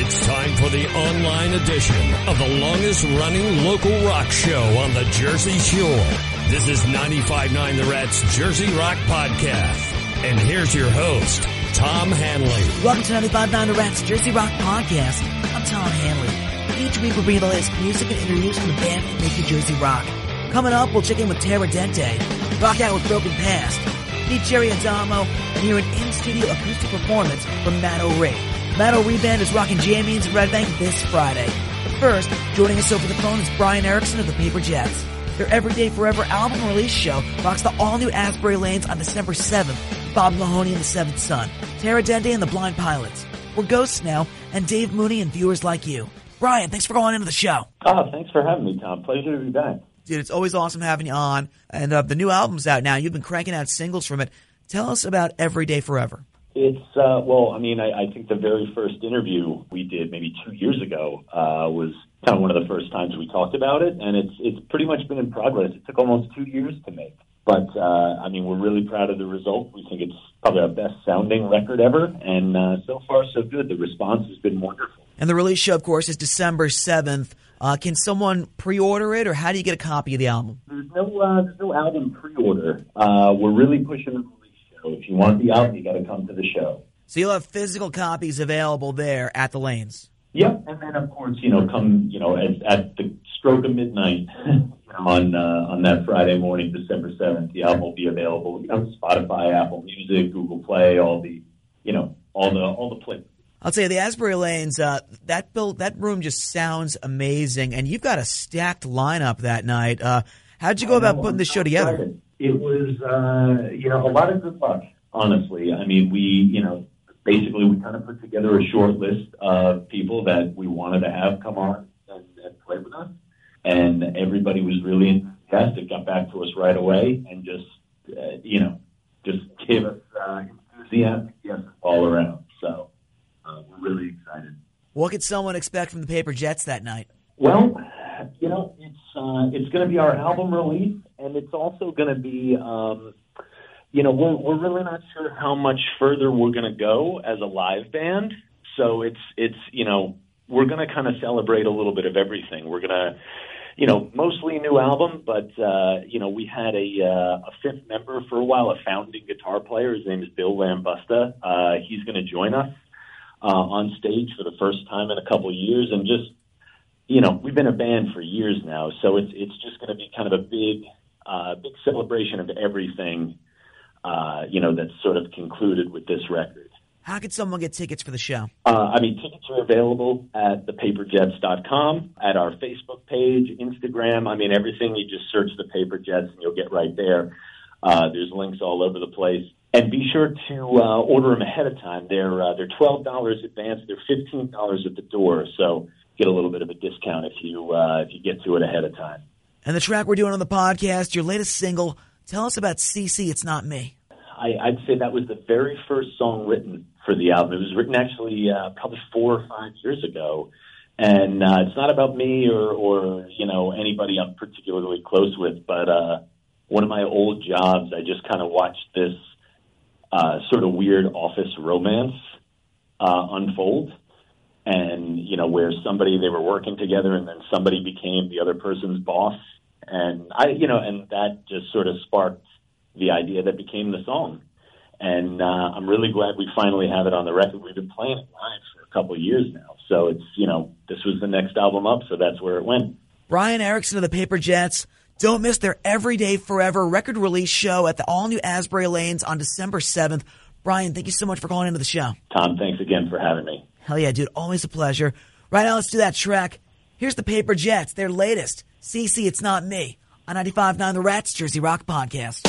It's time for the online edition of the longest-running local rock show on the Jersey Shore. This is 95.9 The Rat's Jersey Rock Podcast. And here's your host, Tom Hanley. Welcome to 95.9 The Rat's Jersey Rock Podcast. I'm Tom Hanley. Each week we'll bring you the latest music and interviews from the band that make New Jersey rock. Coming up, we'll check in with Terra Dente, rock out with Broken Past, meet Jerry Adamo, and hear an in-studio acoustic performance from Matt O'Ree. Matt O'Ree Band is rocking Jammies in Red Bank this Friday. But first, joining us over the phone is Brian Erickson of the Paper Jets. Their Everyday Forever album release show rocks the all-new Asbury Lanes on December 7th. Bob Mahoney and the Seventh Son, Terra Dente and the Blind Pilots. We're Ghosts Now, and Dave Mooney and Viewers Like You. Brian, thanks for calling into the show. Oh, thanks for having me, Tom. Pleasure to be back. Dude, it's always awesome having you on. And the new album's out now. You've been cranking out singles from it. Tell us about Everyday Forever. It's, I think the very first interview we did maybe 2 years ago was kind of one of the first times we talked about it, and it's pretty much been in progress. It took almost 2 years to make. But, we're really proud of the result. We think it's probably our best-sounding record ever, and so far, so good. The response has been wonderful. And the release show, of course, is December 7th. Can someone pre-order it, or how do you get a copy of the album? There's no album pre-order. We're really pushing the release show. If you want the album, you got to come to the show. So you'll have physical copies available there at the Lanes. Yep, and then, of course, come, at the stroke of midnight on that Friday morning, December 7th, the album will be available, Spotify, Apple Music, Google Play, all the places. I'll tell you, the Asbury Lanes, that room just sounds amazing, and you've got a stacked lineup that night. How'd you go about putting this show together? It was, a lot of good luck, honestly. I mean, we kind of put together a short list of people that we wanted to have come on and play with us, and everybody was really enthusiastic, got back to us right away, and just gave us enthusiastic yeses all around. So we're really excited. What could someone expect from the Paper Jets that night? Well, it's going to be our album release, and it's also going to be, we're really not sure how much further we're going to go as a live band. So it's we're going to kind of celebrate a little bit of everything. We're going to, mostly new album, but, we had a fifth member for a while, a founding guitar player. His name is Bill Lambusta. He's going to join us on stage for the first time in a couple of years. And just, we've been a band for years now, so it's just going to be kind of a big celebration of everything, that's sort of concluded with this record. How could someone get tickets for the show? Tickets are available at thepaperjets.com, at our Facebook page, Instagram. Everything, you just search The Paper Jets and you'll get right there. There's links all over the place. And be sure to order them ahead of time. They're $12 advance. They're $15 at the door, so get a little bit of a discount if you get to it ahead of time. And the track we're doing on the podcast, your latest single, tell us about CC, It's Not Me. I'd say that was the very first song written for the album. It was written actually probably 4 or 5 years ago. And it's not about me or anybody I'm particularly close with, but one of my old jobs, I just kind of watched this sort of weird office romance unfold. And, where they were working together and then somebody became the other person's boss. And and that just sort of sparked the idea that became the song. And I'm really glad we finally have it on the record. We've been playing it live for a couple of years now. So it's, this was the next album up, so that's where it went. Brian Erickson of the Paper Jets. Don't miss their Everyday Forever record release show at the all-new Asbury Lanes on December 7th. Brian, thank you so much for calling into the show. Tom, thanks again for having me. Hell yeah, dude. Always a pleasure. Right now, let's do that track. Here's the Paper Jets, their latest, CC, It's Not Me, on 95.9 The Rat's Jersey Rock Podcast.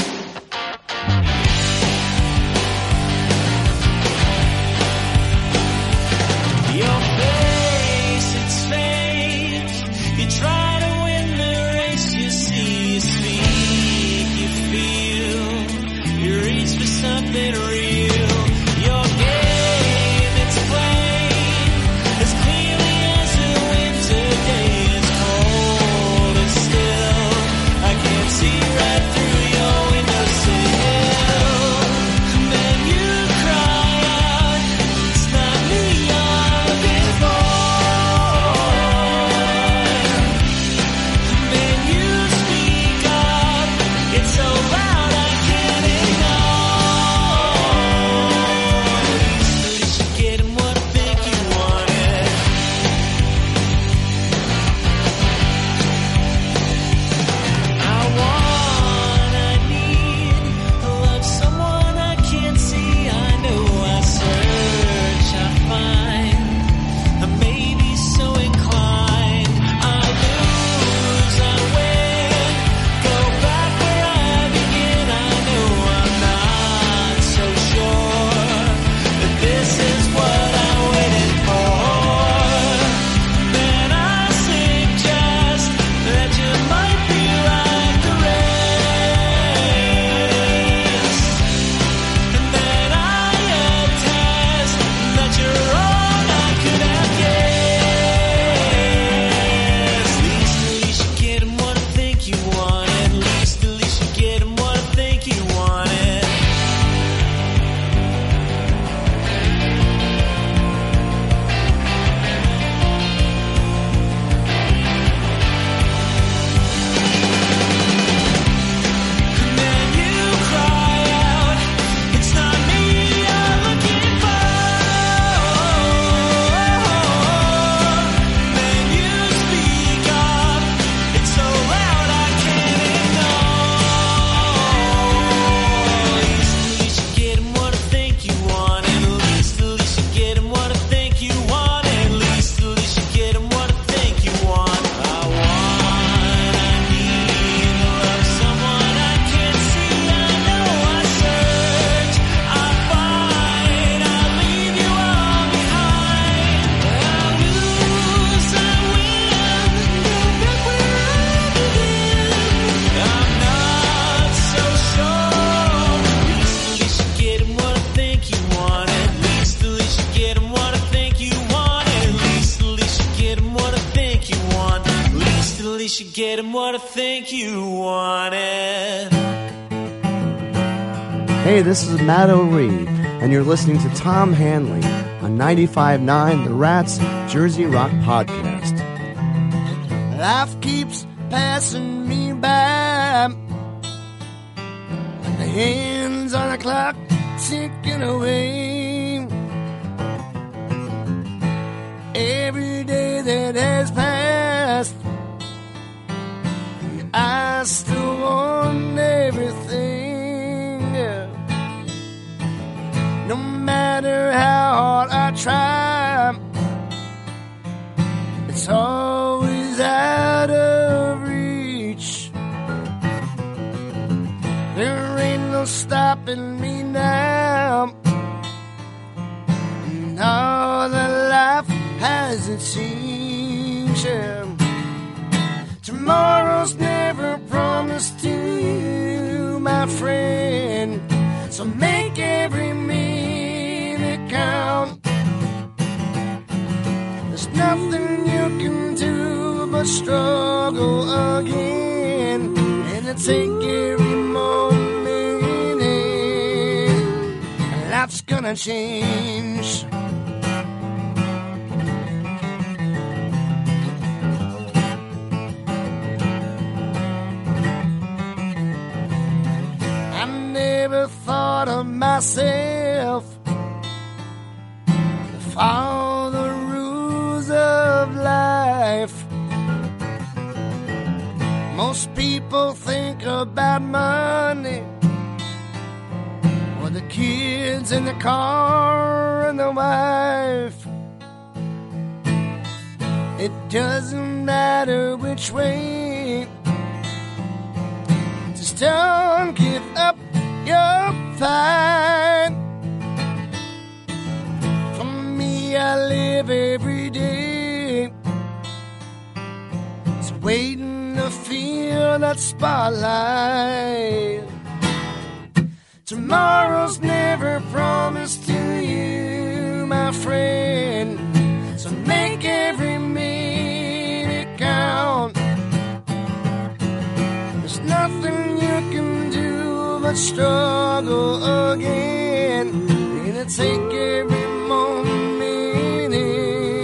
Your face, it's fake. You try to win the race, you see, you speak, you feel. You reach for something real. Your game, it's plain. As clearly as a winter day, it's cold and still. I can't see right through your windowsill. what I think you wanted. Hey, this is Matt O'Ree, and you're listening to Tom Hanley on 95.9 The Rats Jersey Rock Podcast. Life keeps passing me by, the hands on the clock ticking away. Every day that has passed, I still want everything. No matter how hard I try, it's always out of reach. There ain't no stopping me now. And all that life has it seems. Tomorrow's never promised to you, my friend. So make every minute count. There's nothing you can do but struggle again, and to take every moment in. Life's gonna change. I never thought of myself to follow the rules of life. Most people think about money, or the kids and the car and the wife. It doesn't matter which way, just don't give up your fight. For me, I live every day, just waiting to feel that spotlight. Tomorrow's never promised to you, my friend. So make every minute count. There's nothing you can do but struggle again, and to take every moment in.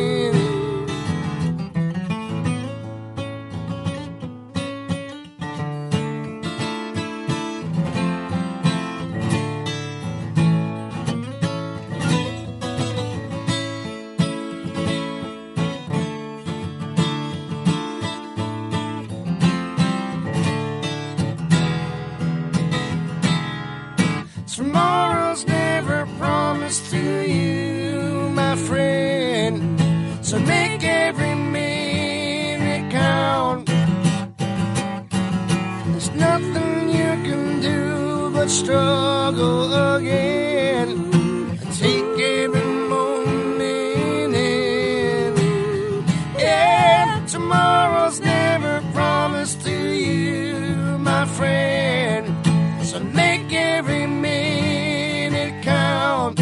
Tomorrow's never promised to you, my friend. So make every minute count. There's nothing you can do but struggle again. Take every moment in. Yeah, tomorrow's never promised to you, my friend. So make every minute count.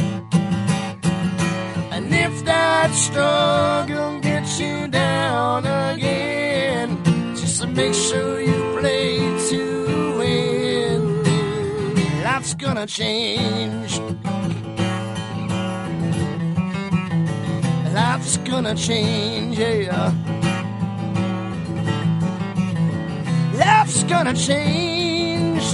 And if that struggle gets you down again, just make sure you play to win. Life's gonna change. Life's gonna change, yeah. Life's gonna change.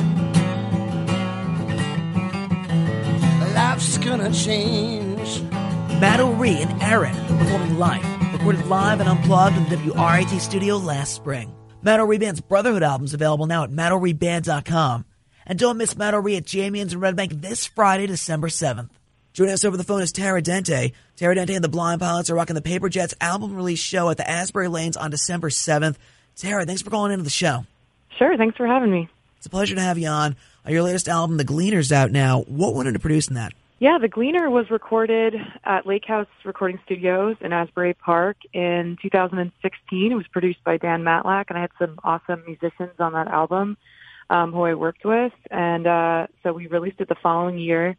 Life's gonna change. Matt O'Ree and Aaron performing live, recorded live and unplugged in the WRIT studio last spring. Matt O'Ree Band's Brotherhood album's available now at mattoreeband.com. And don't miss Matt O'Ree at Jamian's in Red Bank this Friday, December 7th. Joining us over the phone is Tara Dente. Tara Dente and the Blind Pilots are rocking the Paper Jets album release show at the Asbury Lanes on December 7th. Tara, thanks for calling into the show. Sure, thanks for having me. It's a pleasure to have you on. Your latest album, The Gleaner's out now. What went into producing that? Yeah, The Gleaner was recorded at Lake House Recording Studios in Asbury Park in 2016. It was produced by Dan Matlack, and I had some awesome musicians on that album who I worked with. And so we released it the following year,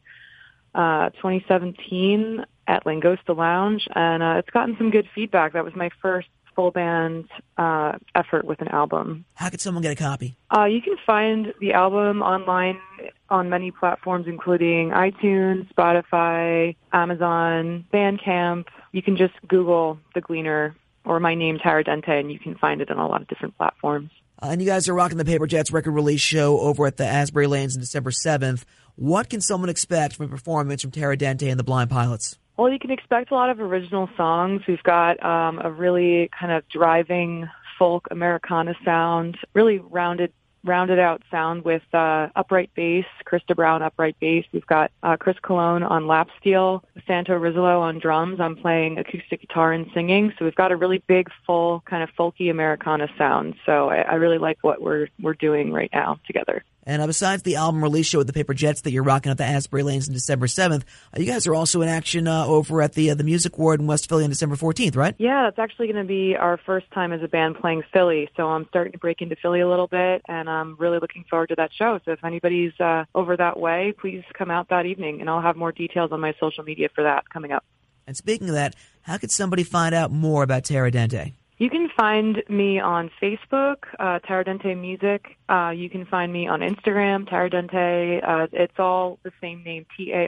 2017, at Langosta Lounge, and it's gotten some good feedback. That was my first full band effort with an album. How could someone get a copy? You can find the album online on many platforms, including iTunes, Spotify, Amazon, Bandcamp. You can just Google The Gleaner or my name, Tara Dente, and you can find it on a lot of different platforms. And you guys are rocking the Paper Jets record release show over at the Asbury Lanes on December 7th. What can someone expect from a performance from Tara Dente and the Blind Pilots? Well, you can expect a lot of original songs. We've got a really kind of driving folk Americana sound, really rounded out sound with upright bass, Krista Brown upright bass. We've got Chris Colon on lap steel, Santo Rizzolo on drums. I'm playing acoustic guitar and singing. So we've got a really big, full, kind of folky Americana sound. So I really like what we're doing right now together. And besides the album release show with the Paper Jets that you're rocking at the Asbury Lanes on December 7th, you guys are also in action over at the Music Ward in West Philly on December 14th, right? Yeah, that's actually going to be our first time as a band playing Philly. So I'm starting to break into Philly a little bit, and I'm really looking forward to that show. So if anybody's over that way, please come out that evening, and I'll have more details on my social media for that coming up. And speaking of that, how could somebody find out more about Tara Dente? You can find me on Facebook, Tara Dente Music. You can find me on Instagram, Tara Dente. It's all the same name,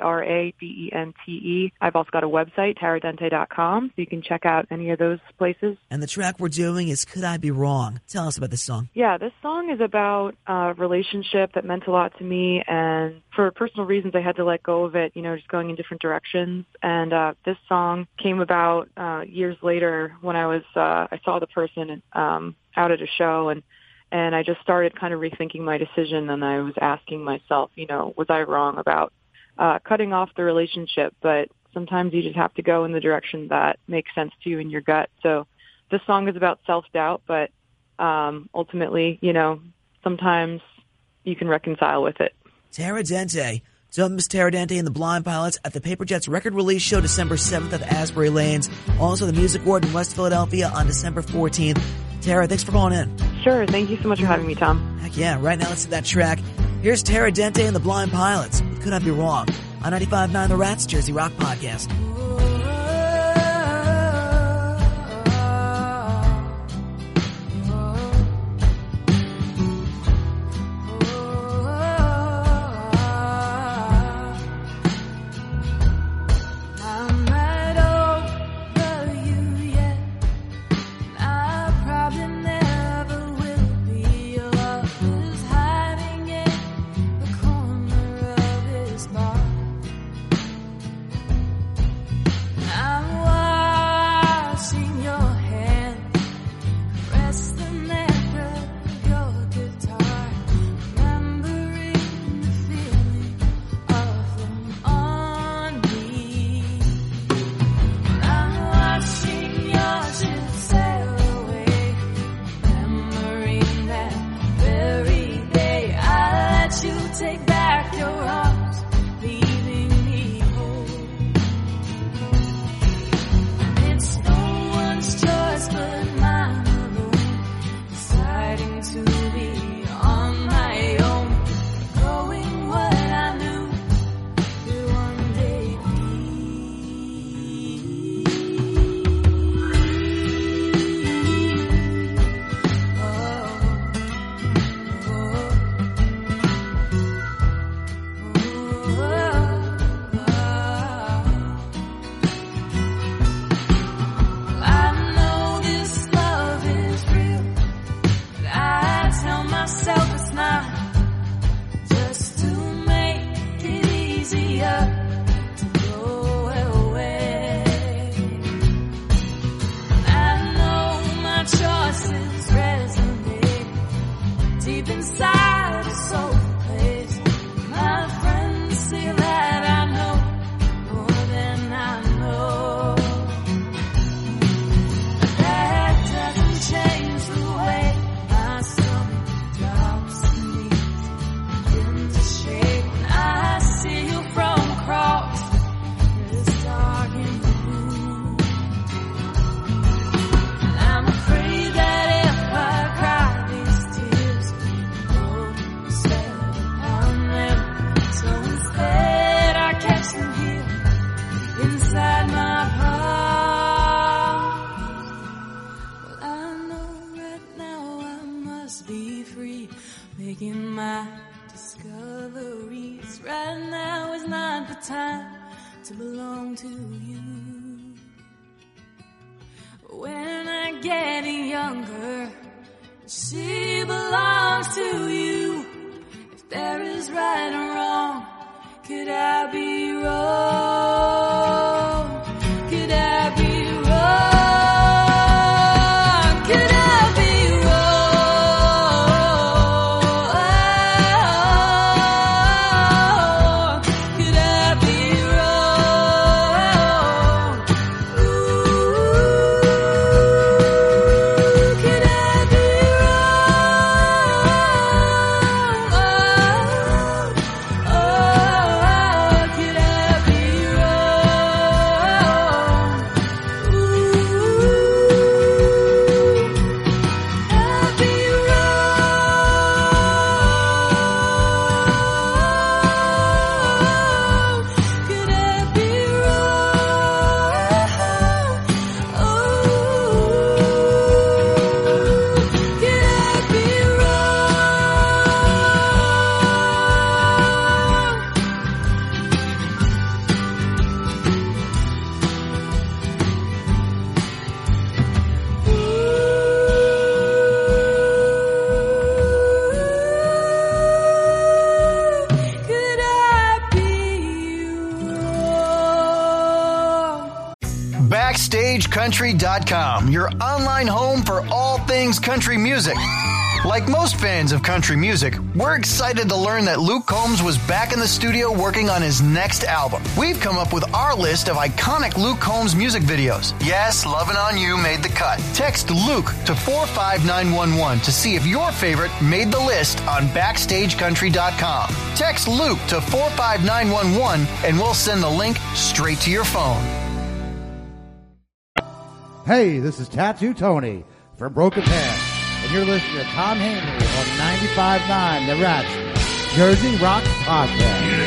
TARADENTE. I've also got a website, taradente.com, so you can check out any of those places. And the track we're doing is Could I Be Wrong? Tell us about this song. Yeah, this song is about a relationship that meant a lot to me, and for personal reasons I had to let go of it, just going in different directions. And this song came about years later when I saw the person out at a show, and I just started kind of rethinking my decision, and I was asking myself, was I wrong about cutting off the relationship? But sometimes you just have to go in the direction that makes sense to you in your gut. So this song is about self-doubt, but ultimately, sometimes you can reconcile with it. Tara Dente. Don't miss Tara Dente and the Blind Pilots at the Paper Jets record release show December 7th at the Asbury Lanes. Also the Music Ward in West Philadelphia on December 14th. Tara, thanks for calling in. Sure. Thank you so much for having me, Tom. Heck yeah. Right now, let's hit that track. Here's Tara Dente and the Blind Pilots. Could I Be Wrong? On 95.9 The Rats, Jersey Rock Podcast. time to belong to you. When I get younger, she belongs to you. If there is right or wrong, could I be wrong? Could I be wrong? Could I be wrong? Could I be wrong? Ooh, could I be wrong? Oh, could I be wrong? Ooh, I'd be wrong. Could I be wrong? Oh, could I be Could I be wrong? BackstageCountry.com, your online home for all things country music. Like most fans of country music, we're excited to learn that Luke Combs was back in the studio working on his next album. We've come up with our list of iconic Luke Combs music videos. Yes, Lovin' On You made the cut. Text Luke to 45911 to see if your favorite made the list on BackstageCountry.com. Text Luke to 45911 and we'll send the link straight to your phone. Hey, this is Tattoo Tony from Broken Path, and you're listening to Tom Hanley on 95.9 The Rats Jersey Rock Podcast.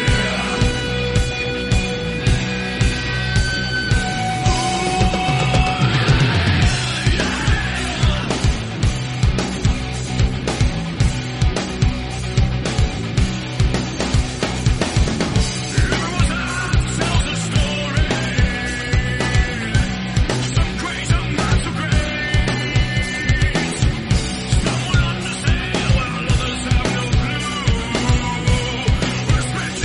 Respect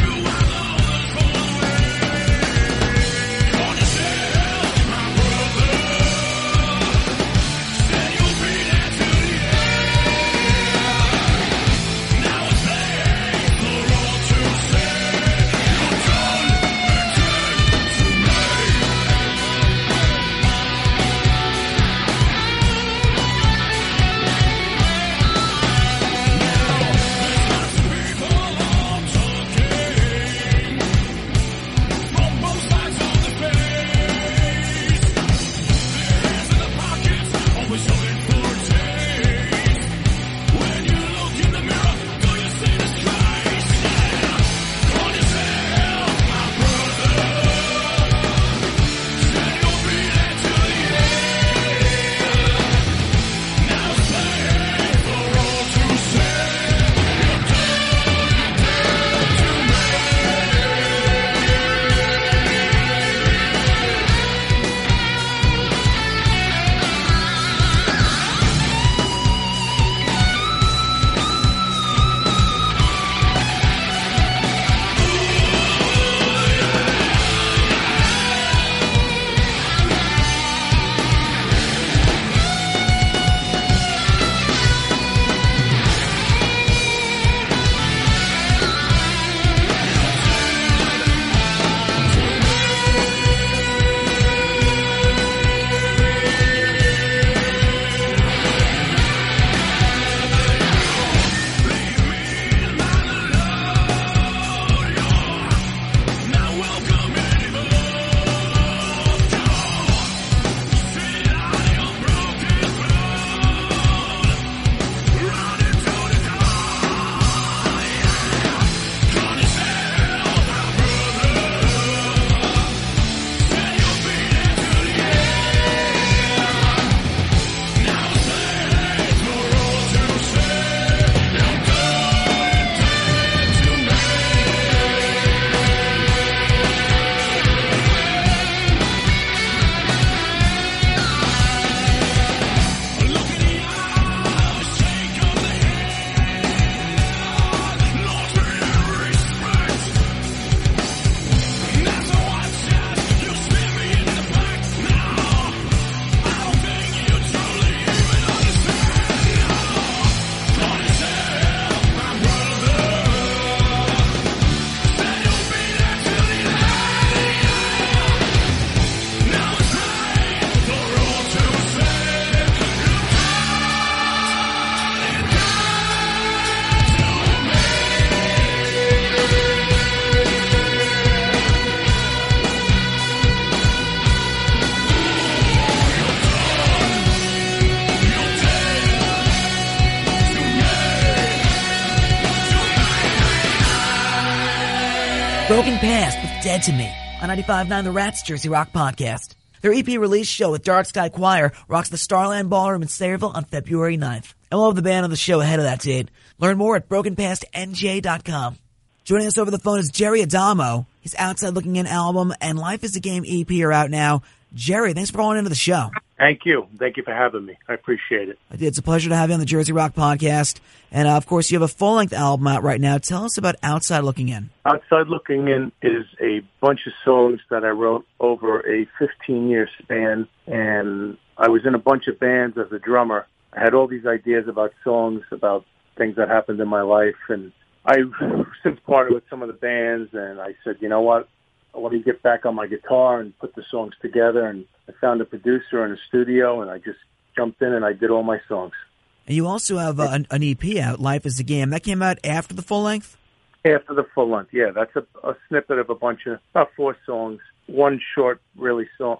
Broken Past with Dead to Me on 95.9 The Rats Jersey Rock Podcast. Their EP release show with Dark Sky Choir rocks the Starland Ballroom in Sayreville on February 9th. And we'll have the band on the show ahead of that date. Learn more at brokenpastnj.com. Joining us over the phone is Jerry Adamo. His Outside Looking In album and Life is a Game EP are out now. Jerry, thanks for calling into the show. Thank you. Thank you for having me. I appreciate it. It's a pleasure to have you on the Jersey Rock Podcast. And, of course, you have a full-length album out right now. Tell us about Outside Looking In. Outside Looking In is a bunch of songs that I wrote over a 15-year span, and I was in a bunch of bands as a drummer. I had all these ideas about songs, about things that happened in my life, and I since parted with some of the bands, and I said, you know what? I want to get back on my guitar and put the songs together, and I found a producer in a studio, and I just jumped in and I did all my songs. And you also have an EP out, Life is a Game. That came out after the full length? After the full length, yeah. That's a snippet of a bunch of, about 4 songs. One short, really song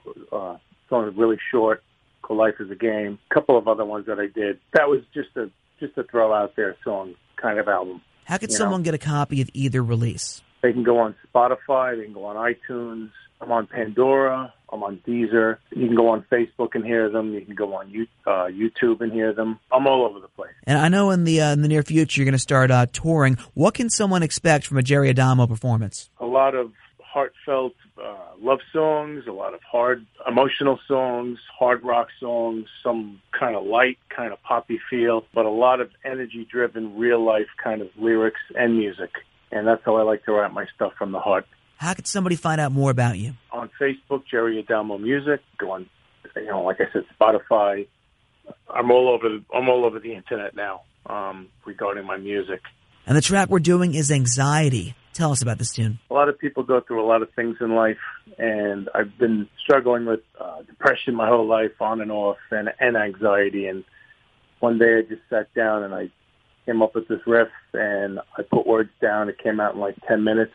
really short, called Life is a Game. A couple of other ones that I did. That was just a throw out there song kind of album. How could someone get a copy of either release? They can go on Spotify, they can go on iTunes, I'm on Pandora, I'm on Deezer. You can go on Facebook and hear them. You can go on YouTube and hear them. I'm all over the place. And I know in the near future you're going to start touring. What can someone expect from a Jerry Adamo performance? A lot of heartfelt love songs, a lot of hard emotional songs, hard rock songs, some kind of light, kind of poppy feel, but a lot of energy-driven, real-life kind of lyrics and music. And that's how I like to write my stuff, from the heart. How could somebody find out more about you? On Facebook, Jerry Adamo Music. Go on, like I said, Spotify. I'm all over the internet now regarding my music. And the track we're doing is Anxiety. Tell us about this tune. A lot of people go through a lot of things in life, and I've been struggling with depression my whole life, on and off, and anxiety. And one day I just sat down and I came up with this riff, and I put words down. It came out in like 10 minutes,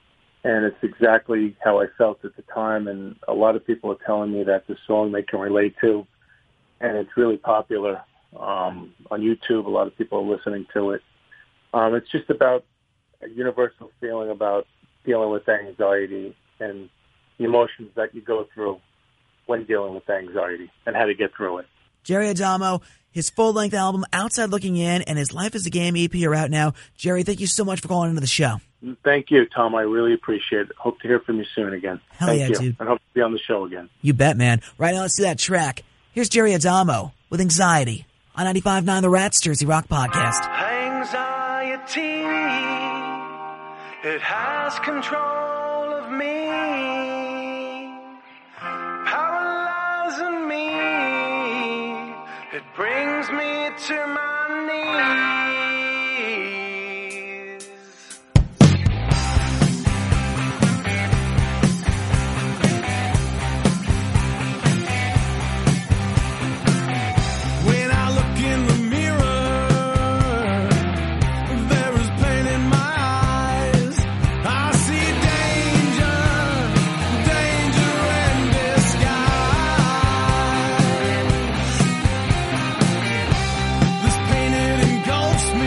and it's exactly how I felt at the time. And a lot of people are telling me that the song they can relate to, and it's really popular on YouTube. A lot of people are listening to it. It's just about a universal feeling about dealing with anxiety and the emotions that you go through when dealing with anxiety and how to get through it. Jerry Adamo, his full-length album, Outside Looking In, and his Life is a Game EP are out now. Jerry, thank you so much for calling into the show. Thank you, Tom. I really appreciate it. Hope to hear from you soon again. Hell yeah, dude. And hope to be on the show again. You bet, man. Right now, let's do that track. Here's Jerry Adamo with Anxiety on 95.9 The Rats Jersey Rock Podcast. Anxiety, it has control of me, paralyzing me, it brings me to my knees. When I look in the mirror, there is pain in my eyes. I see danger in disguise. This pain, it engulfs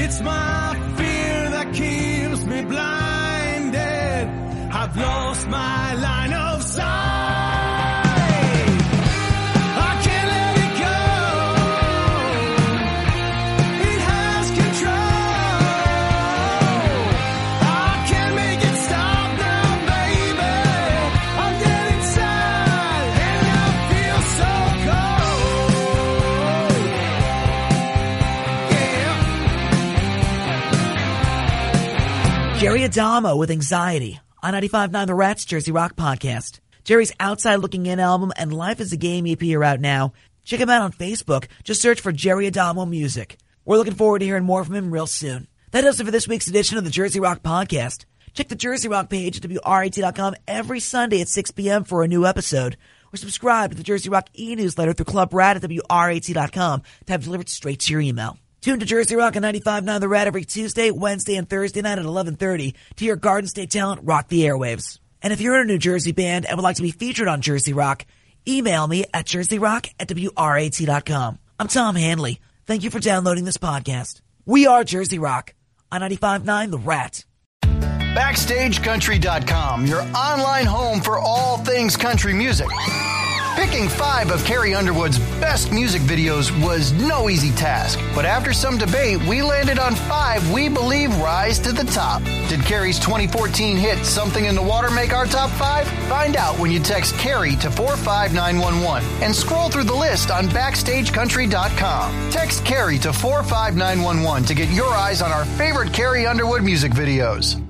It's my fear that keeps me blinded. I've lost my line of sight. I can't let it go. It has control. I can't make it stop now, baby. I'm getting sad and I feel so cold. Yeah. Jerry Adamo with Anxiety on 95.9 The Rats Jersey Rock Podcast. Jerry's Outside Looking In album and Life is a Game EP are out now. Check him out on Facebook. Just search for Jerry Adamo Music. We're looking forward to hearing more from him real soon. That does it for this week's edition of the Jersey Rock Podcast. Check the Jersey Rock page at WRAT.com every Sunday at 6 p.m. for a new episode. Or subscribe to the Jersey Rock e-newsletter through Club Rat at WRAT.com to have delivered straight to your email. Tune to Jersey Rock on 95.9 The Rat every Tuesday, Wednesday, and Thursday night at 11:30 to hear Garden State talent rock the airwaves. And if you're in a New Jersey band and would like to be featured on Jersey Rock, email me at jerseyrock@WRAT.com. I'm Tom Hanley. Thank you for downloading this podcast. We are Jersey Rock on 95.9 The Rat. BackstageCountry.com, your online home for all things country music. Picking 5 of Carrie Underwood's best music videos was no easy task, but after some debate, we landed on 5 we believe rise to the top. Did Carrie's 2014 hit Something in the Water make our top 5? Find out when you text Carrie to 45911 and scroll through the list on BackstageCountry.com. Text Carrie to 45911 to get your eyes on our favorite Carrie Underwood music videos.